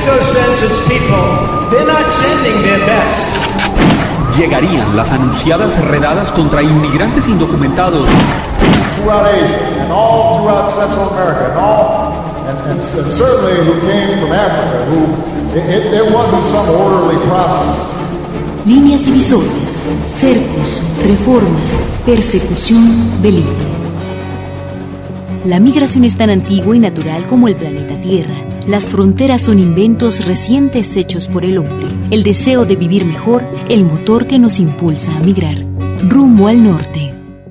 Mexico sends its people, they're not sending their best. Llegarían las anunciadas redadas contra inmigrantes indocumentados. Throughout Asia and all throughout Central America and certainly who came from Africa, it wasn't some orderly process. Líneas divisorias, cercos, reformas, persecución, delito. La migración es tan antigua y natural como el planeta Tierra. Las fronteras son inventos recientes hechos por el hombre. El deseo de vivir mejor, el motor que nos impulsa a migrar. Rumbo al norte.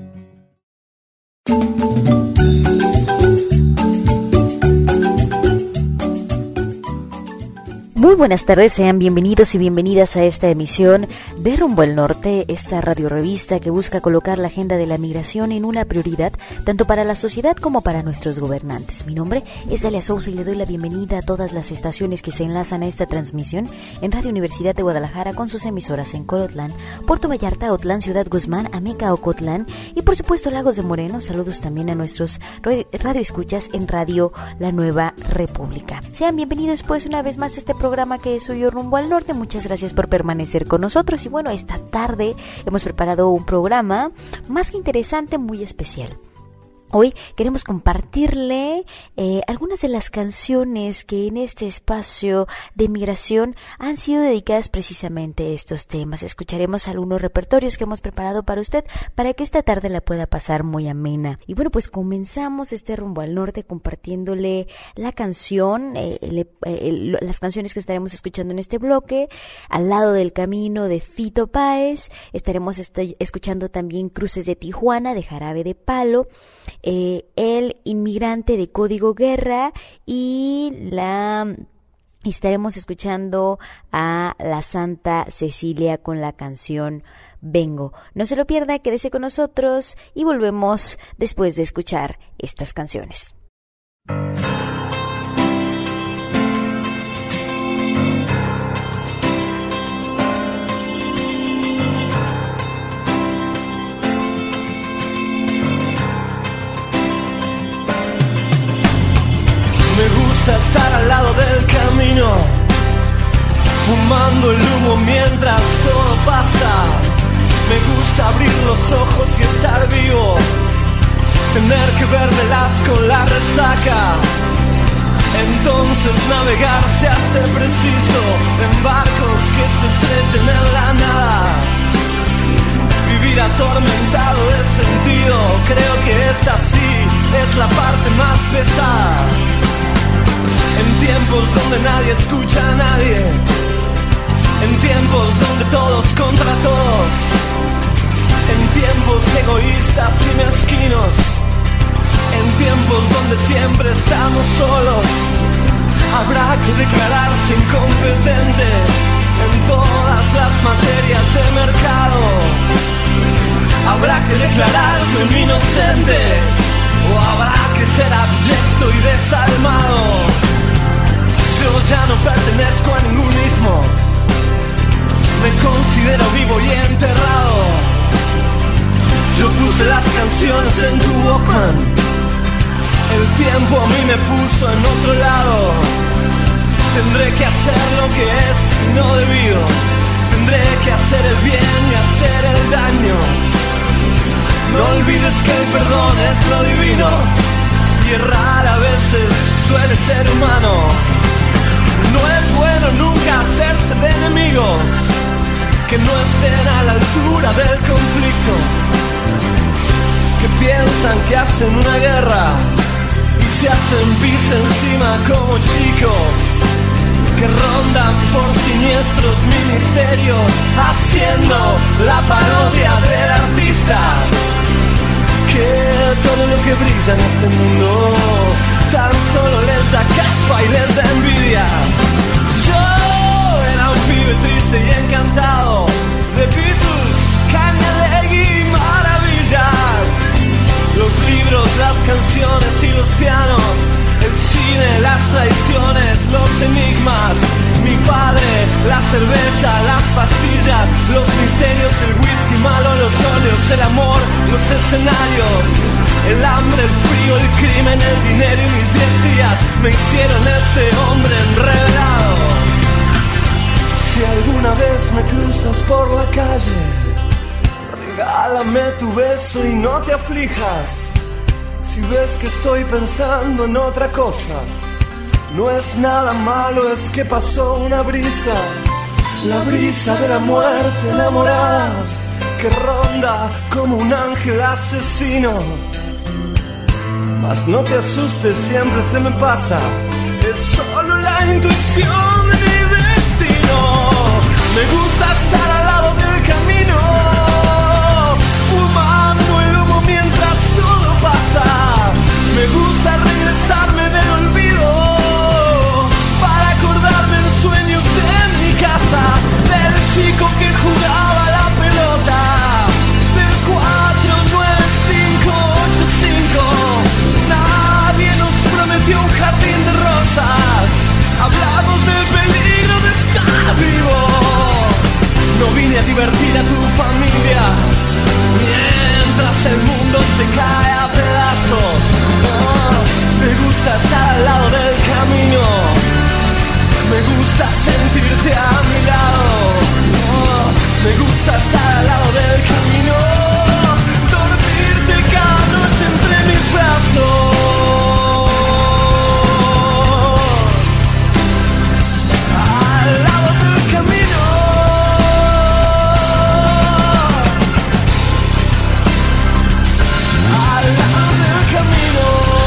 Muy buenas tardes, sean bienvenidos y bienvenidas a esta emisión de Rumbo al Norte, esta radiorevista que busca colocar la agenda de la migración en una prioridad tanto para la sociedad como para nuestros gobernantes. Mi nombre es Dalia Sousa y le doy la bienvenida a todas las estaciones que se enlazan a esta transmisión en Radio Universidad de Guadalajara con sus emisoras en Colotlán, Puerto Vallarta, Otlán, Ciudad Guzmán, Ameca, Ocotlán y por supuesto Lagos de Moreno. Saludos también a nuestros radioescuchas en Radio La Nueva República. Sean bienvenidos pues una vez más a este programa que es suyo Rumbo al Norte. Muchas gracias por permanecer con nosotros y bueno, esta tarde hemos preparado un programa más que interesante, muy especial. Hoy queremos compartirle algunas de las canciones que en este espacio de migración han sido dedicadas precisamente a estos temas. Escucharemos algunos repertorios que hemos preparado para usted para que esta tarde la pueda pasar muy amena. Y bueno, pues comenzamos este Rumbo al Norte compartiéndole la canción, las canciones que estaremos escuchando en este bloque. Al lado del camino de Fito Páez, estaremos escuchando también Cruces de Tijuana de Jarabe de Palo, El Inmigrante de Código Guerra y estaremos escuchando a la Santa Cecilia con la canción Vengo. No se lo pierda, quédese con nosotros y volvemos después de escuchar estas canciones. Me gusta estar al lado del camino, fumando el humo mientras todo pasa. Me gusta abrir los ojos y estar vivo, tener que vérmelas con la resaca. Entonces navegar se hace preciso en barcos que se estrechen en la nada. Vivir atormentado de sentido, creo que esta sí es la parte más pesada. En tiempos donde nadie escucha a nadie, en tiempos donde todos contra todos, en tiempos egoístas y mezquinos, en tiempos donde siempre estamos solos, habrá que declararse incompetente en todas las materias de mercado. Habrá que declararse inocente o habrá que ser abyecto y desalmado. Yo ya no pertenezco a ningún ismo, me considero vivo y enterrado. Yo puse las canciones en tu Walkman, el tiempo a mí me puso en otro lado. Tendré que hacer lo que es y no debido, tendré que hacer el bien y hacer el daño. No olvides que el perdón es lo divino y errar a veces suele ser humano. No es bueno nunca hacerse de enemigos que no estén a la altura del conflicto, que piensan que hacen una guerra y se hacen pis encima como chicos, que rondan por siniestros ministerios haciendo la parodia del artista, que todo lo que brilla en este mundo tan solo les da caspa y les da envidia. Yo era un pibe triste y encantado de Beatles, Cañalegui y maravillas. Los libros, las canciones y los pianos, el cine, las traiciones, los enigmas. Mi padre, la cerveza, las pastillas, los misterios, el whisky malo, los óleos, el amor, los escenarios, el hambre, el frío, el crimen, el dinero y mis 10 días me hicieron este hombre enredado. tu beso y no te aflijas. Si ves que estoy pensando en otra cosa, no es nada malo, es que pasó una brisa, la brisa de la muerte enamorada, que ronda como un ángel asesino. Mas no te asustes, siempre se me pasa, es solo la intuición de mi destino. Me gusta estar al lado del camino, fumando el humo mientras todo pasa. Me gusta regresarme del olvido para acordarme en sueños de mi casa, del chico que jugaba la pelota, del 49585. Nadie nos prometió un jardín de rosas, hablamos del peligro de estar vivo. No vine a divertir a tu familia mientras el mundo se cae a pedazos. Me gusta estar al lado del camino, me gusta sentirte a mi lado. Me gusta estar al lado del camino, dormirte cada noche entre mis brazos. Al lado del camino, al lado del camino.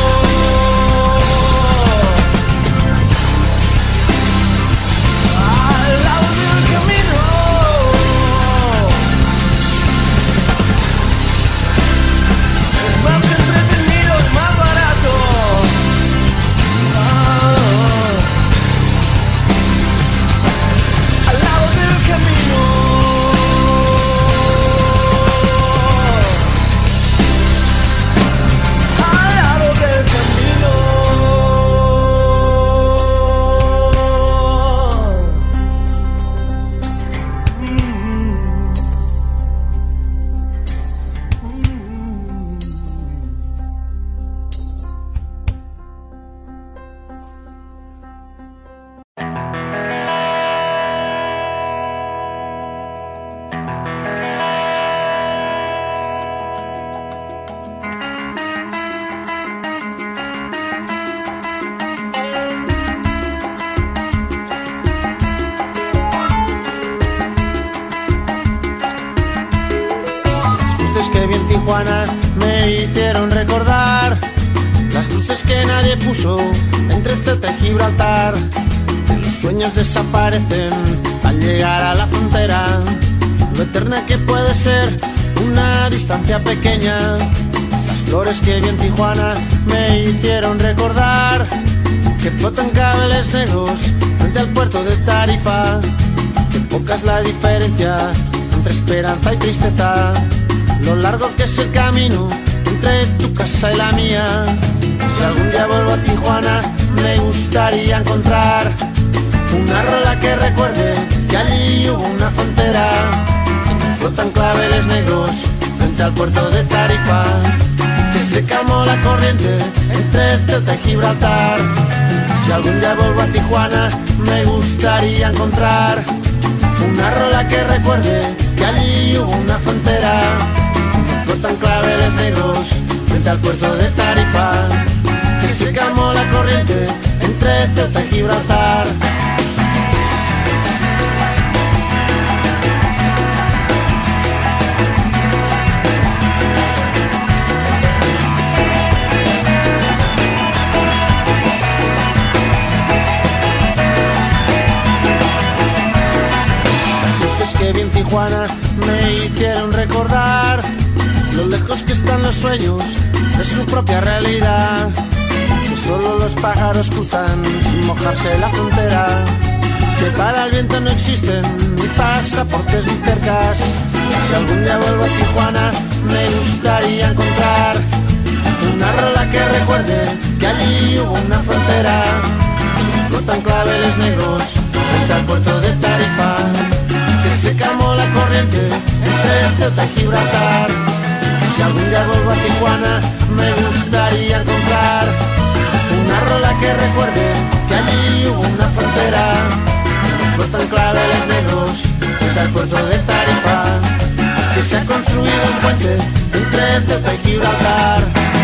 Me hicieron recordar las cruces que nadie puso entre Ceuta y Gibraltar. Los sueños desaparecen al llegar a la frontera, lo eterna que puede ser una distancia pequeña. Las flores que vi en Tijuana me hicieron recordar que flotan cables negros frente al puerto de Tarifa, que poca es la diferencia entre esperanza y tristeza, lo largo que es el camino entre tu casa y la mía. Si algún día vuelvo a Tijuana me gustaría encontrar una rola que recuerde que allí hubo una frontera, donde flotan claveles negros frente al puerto de Tarifa, que se calmó la corriente entre Ceuta y Gibraltar. Si algún día vuelvo a Tijuana me gustaría encontrar una rola que recuerde que allí hubo una frontera, flotan claveles negros frente al puerto de Tarifa, que se calmó la corriente entre Ceuta y Gibraltar. Las luces que vi en Tijuana me hicieron recordar lo lejos que están los sueños de su propia realidad, que solo los pájaros cruzan sin mojarse la frontera, que para el viento no existen ni pasaportes ni cercas. Si algún día vuelvo a Tijuana me gustaría encontrar una rola que recuerde que allí hubo una frontera, flotan claveles negros frente al puerto de Tarifa, que se calmó la corriente entre Ceuta y Gibraltar. Si algún día vuelvo a Tijuana me gustaría encontrar una rola que recuerde que allí hubo una frontera, flotan claveles negros frente al puerto de Tarifa, que se ha construido un puente entre Ceuta y Gibraltar.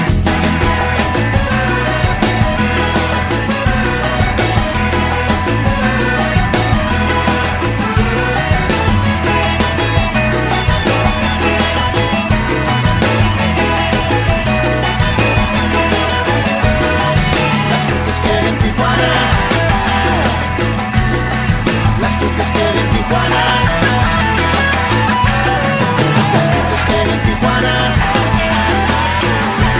Las cruces que ven Tijuana, las cruces que ven Tijuana, las cruces que ven Tijuana.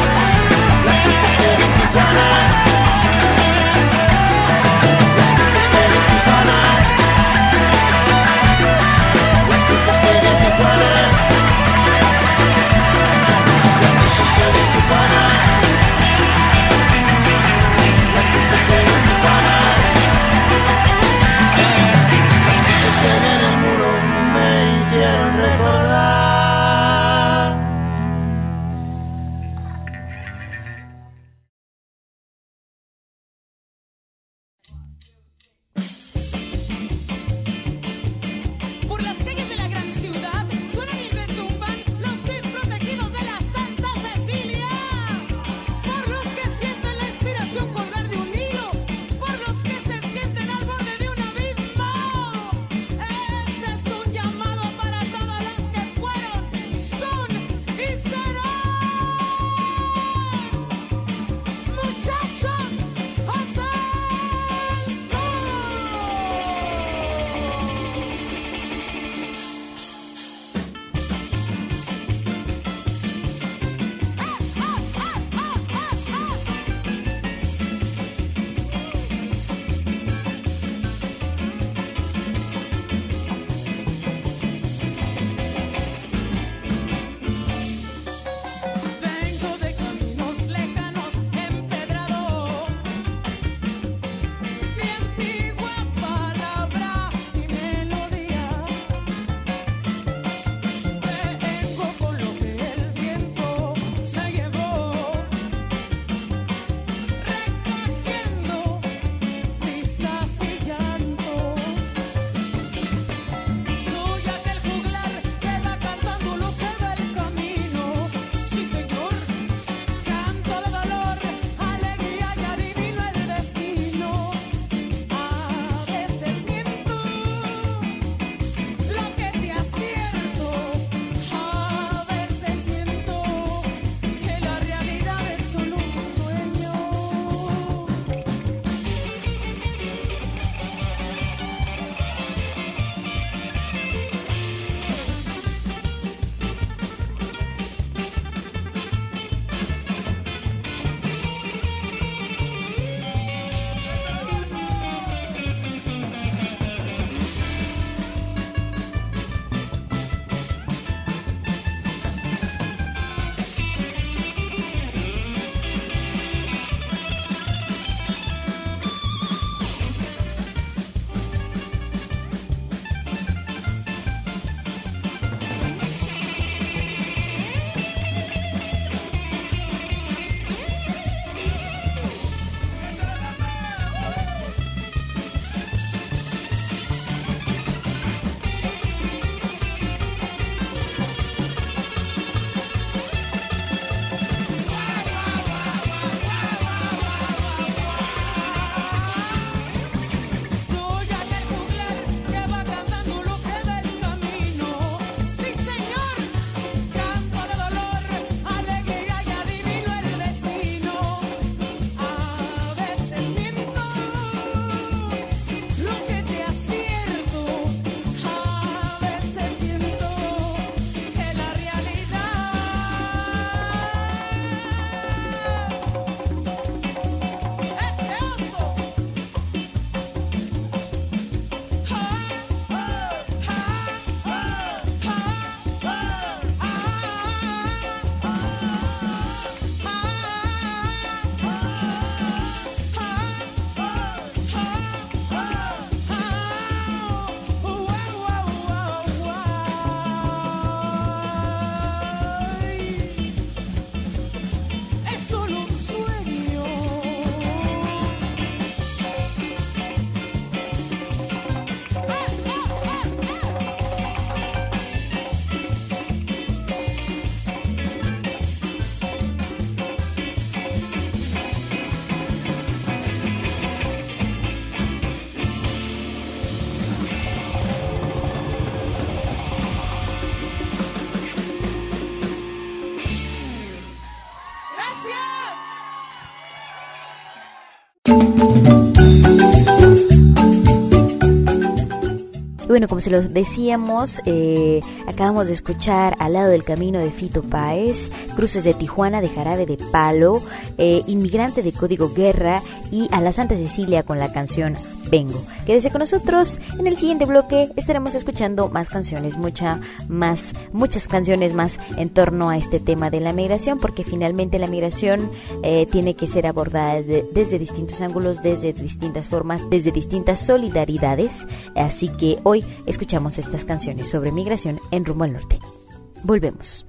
bueno, como se lo decíamos, acabamos de escuchar Al lado del camino de Fito Páez, Cruces de Tijuana de Jarabe de Palo, Inmigrante de Código Guerra y A la Santa Cecilia con la canción Vengo. Quédese con nosotros, en el siguiente bloque estaremos escuchando más canciones, muchas canciones más en torno a este tema de la migración, porque finalmente la migración tiene que ser abordada desde distintos ángulos, desde distintas formas, desde distintas solidaridades, así que hoy escuchamos estas canciones sobre migración en Rumbo al Norte. Volvemos.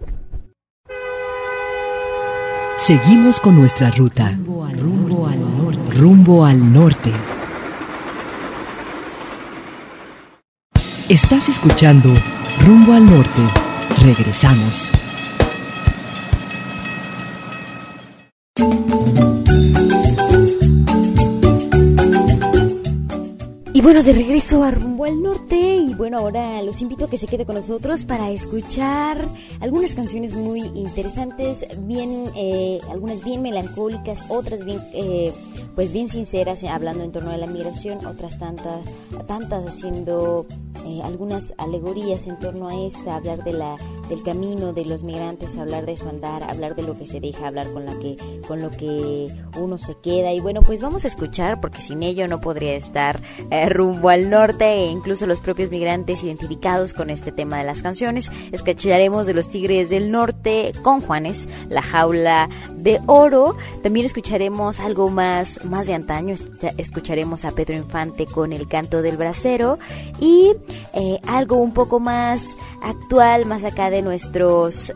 Seguimos con nuestra ruta rumbo al norte. Rumbo al norte. Estás escuchando Rumbo al Norte. Regresamos. Y bueno, de regreso a Rumbo al Norte, y bueno, ahora los invito a que se quede con nosotros para escuchar algunas canciones muy interesantes, algunas bien melancólicas, otras bien bien sinceras, hablando en torno a la migración, otras tantas haciendo algunas alegorías en torno a esta, hablar del camino de los migrantes, hablar de su andar, hablar de lo que se deja, hablar con lo que uno se queda. Y bueno, pues vamos a escuchar, porque sin ello no podría estar Rumbo al Norte, e incluso los propios migrantes identificados con este tema de las canciones. Escucharemos de los Tigres del Norte con Juanes, La Jaula de Oro. También escucharemos algo más de antaño, escucharemos a Pedro Infante con El Canto del Bracero, y algo un poco más actual, más acá de nuestros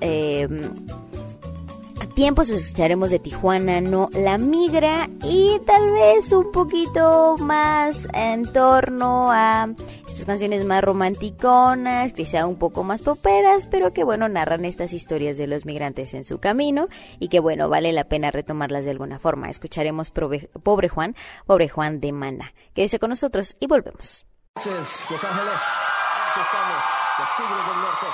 tiempos, escucharemos de Tijuana No La Migra, y tal vez un poquito más en torno a estas canciones más romanticonas, quizá un poco más poperas, pero que bueno, narran estas historias de los migrantes en su camino, y que bueno, vale la pena retomarlas de alguna forma. Escucharemos Pobre Juan de Maná. Quédese con nosotros y volvemos. Los Ángeles, aquí estamos, los Tigres del Norte.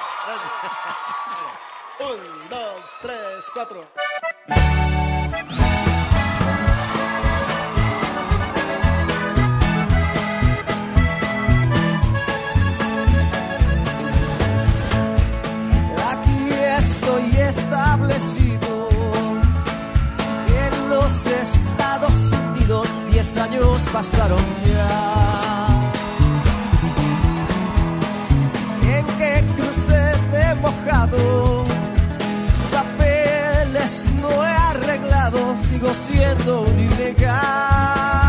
1, 2, 3, 4. Aquí estoy establecido en los Estados Unidos, 10 años pasaron ya. En que crucé de mojado, papeles no he arreglado, sigo siendo un ilegal.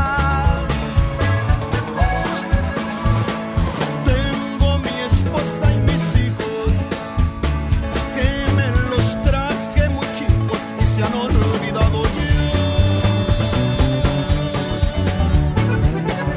Tengo mi esposa y mis hijos, que me los traje muy chicos y se han olvidado ya.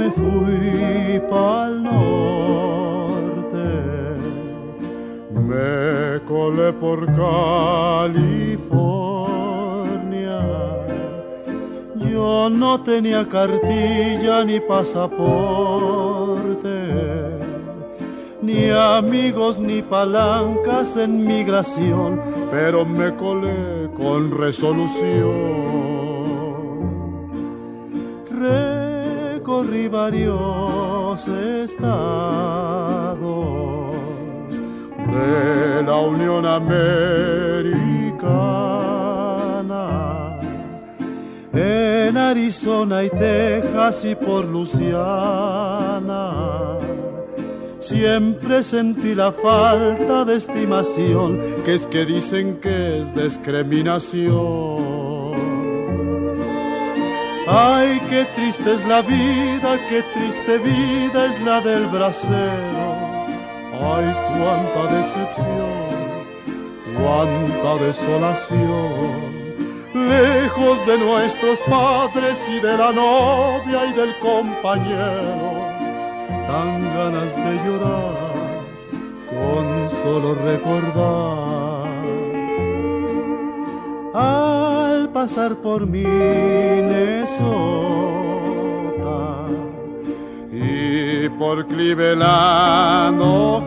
me fui pa'l norte, me colé por California. Yo no tenía cartilla ni pasaporte, ni amigos ni palancas en migración, pero me colé con resolución. Recorrí varios estados de la Unión Americana, en Arizona y Texas y por Luisiana. Siempre sentí la falta de estimación, que es que dicen que es discriminación. Ay, qué triste es la vida, qué triste vida es la del bracero. Ay, cuánta decepción, cuánta desolación. Lejos de nuestros padres y de la novia y del compañero, dan ganas de llorar con solo recordar. Al pasar por Minnesota y por Cleveland,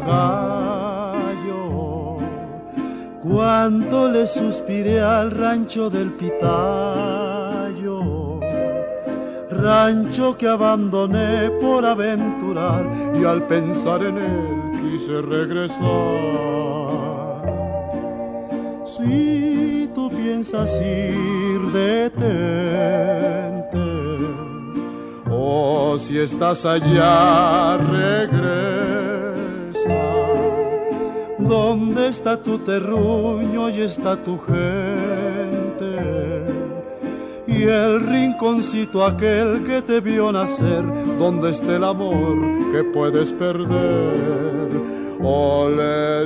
Ohio, cuánto le suspiré al rancho del Pitayo, rancho que abandoné por aventurar, y al pensar en él quise regresar. Si tú piensas ir, detente, o si estás allá, regresa. ¿Dónde está tu terruño y está tu gente? Y el rinconcito aquel que te vio nacer, ¿dónde está el amor que puedes perder? Ole,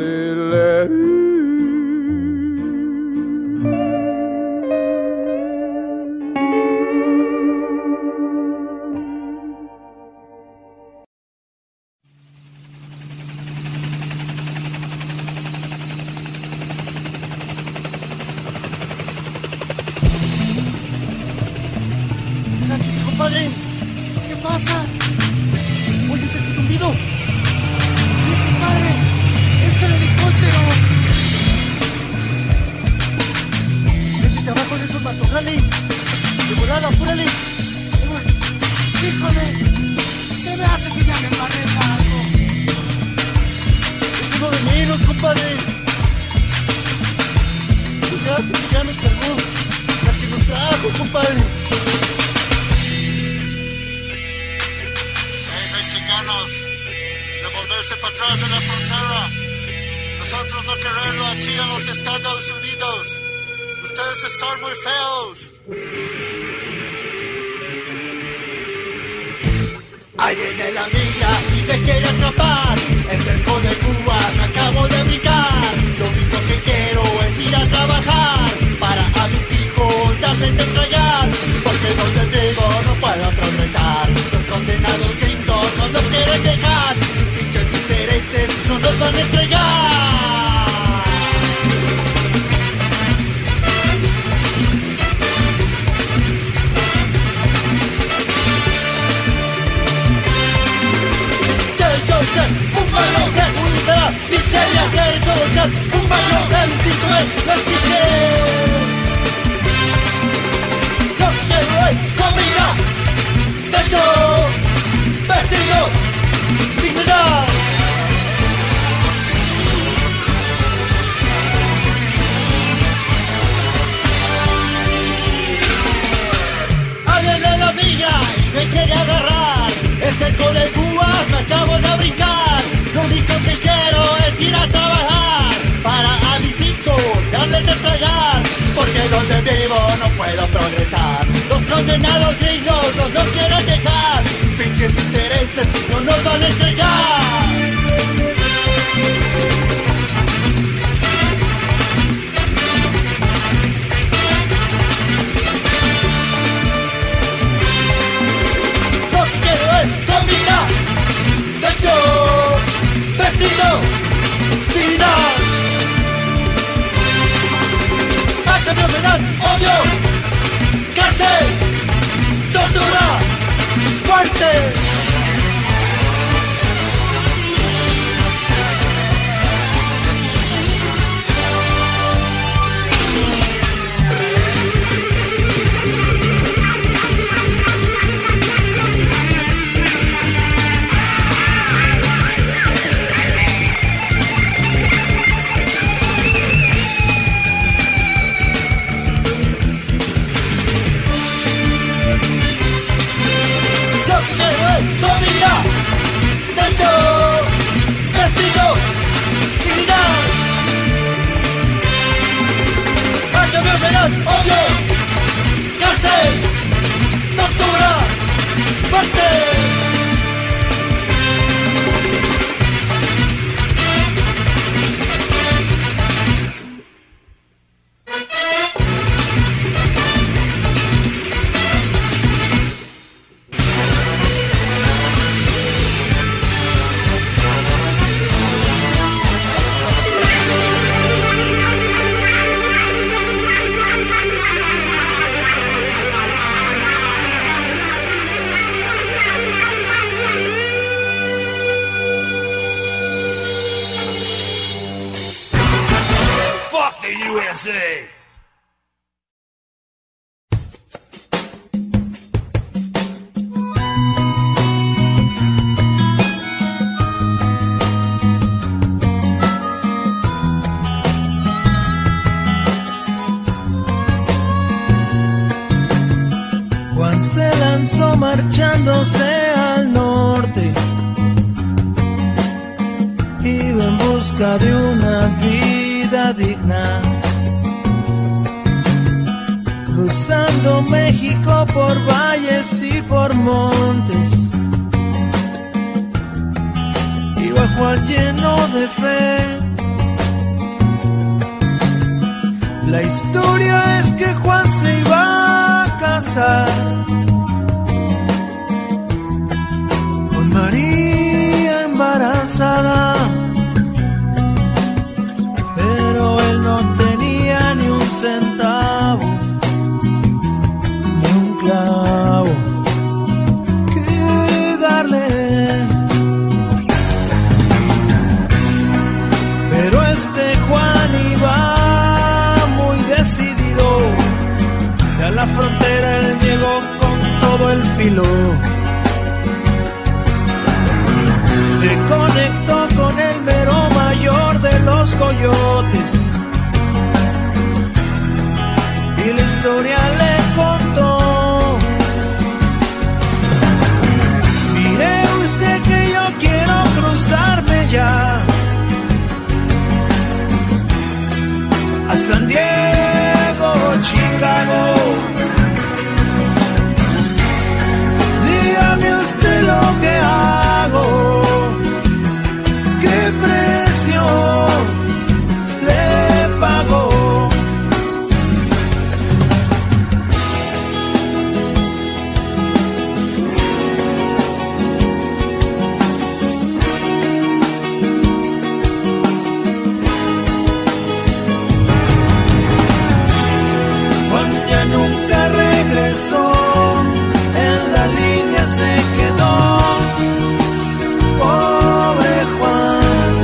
Compadre, ¿qué pasa? ¿Oyes ese zumbido? Sí, compadre, es el helicóptero. Métete abajo de esos matorrales. De volada, apúrale. Híjole, se me hace que ya me embarré en algo. Es uno de menos, compadre. Se me hace que ya nos cargó la que nos trajo, compadre. Devolverse para atrás de la frontera. Nosotros no quererlo aquí en los Estados Unidos. Ustedes están muy feos. Ahí viene la amiga y te quiere atrapar. El cerco de Cuba me acabo de brincar. Lo único que quiero es ir a trabajar para a mis hijos darles de entregar. Porque donde vivo no puedo progresar. Los condenados gringos no nos quieren dejar. Pinches intereses no nos van a entregar. Un baño de unidad, miseria de todos, un baño de lucidez, no existe. Lo que quiero es comida, techo, vestido, dignidad. Alguien de la villa me quiere agarrar. El cerco de púas me acabo de brincar. Lo único que quiero es ir a trabajar para a mis hijos darles de entregar. Porque donde vivo no puedo progresar. Los condenados gringos no nos quieren dejar. Pinches intereses no nos van a entregar. Lo que quiero es Juan se lanzó marchándose al norte, iba en busca de una vida digna, cruzando México por valles y por montes. Iba Juan lleno de fe. La historia es que Juan se iba a casar con María embarazada, pero él no tenía ni un centavo, ni un clavo que darle. Pero este Juan iba decidido, y a la frontera él llegó con todo el filo. Se conectó con el mero mayor de los coyotes y la historia le contó. Mire usted que yo quiero cruzarme ya a San Diego, Chicago. Dígame usted lo que hago, qué precio le pago. Nunca regresó, en la línea se quedó, pobre Juan.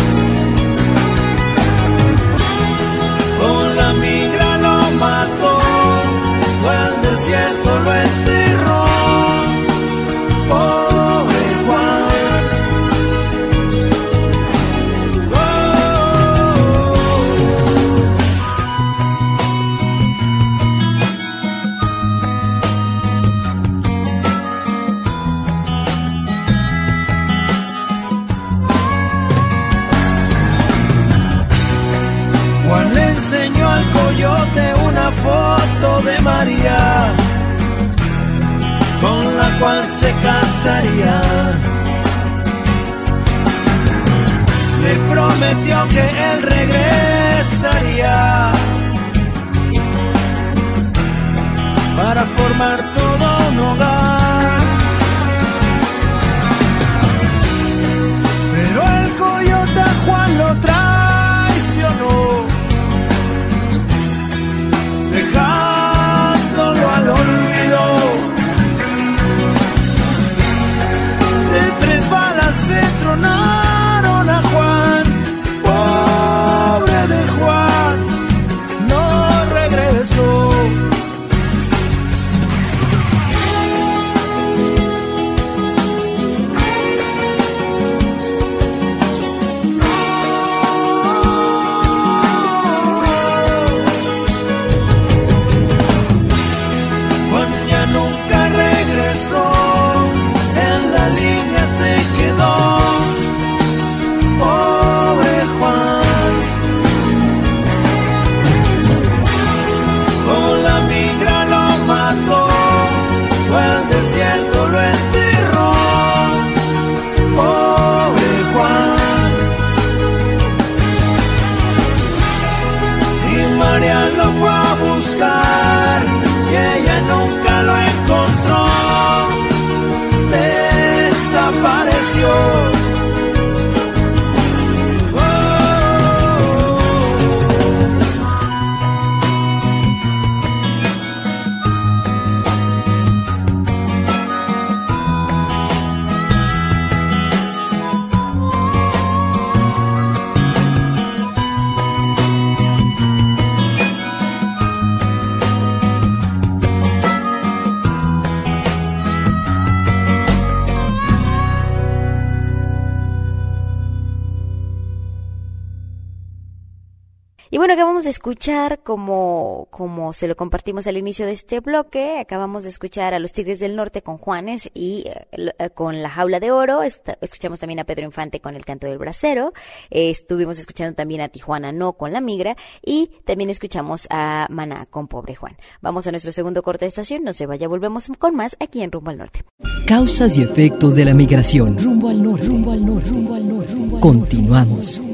Con la migra lo mató, o al desierto lo enterró, pobre Juan. Juan le enseñó al coyote una foto de María, con la cual se casaría. Le prometió que él regresaría para formar todo un hogar. Pero el coyote a Juan lo traicionó, dejándolo al olvido. De 3 balas se tronaron a Juan, pobre de Juan. Y bueno, acabamos de escuchar, como se lo compartimos al inicio de este bloque, acabamos de escuchar a los Tigres del Norte con Juanes y con La Jaula de Oro. Escuchamos también a Pedro Infante con El Canto del Bracero. Estuvimos escuchando también a Tijuana No con La Migra. Y también escuchamos a Maná con Pobre Juan. Vamos a nuestro segundo corte de estación. No se vaya, volvemos con más aquí en Rumbo al Norte. Causas y efectos de la migración. Rumbo al norte, rumbo al norte, rumbo al norte. Continuamos.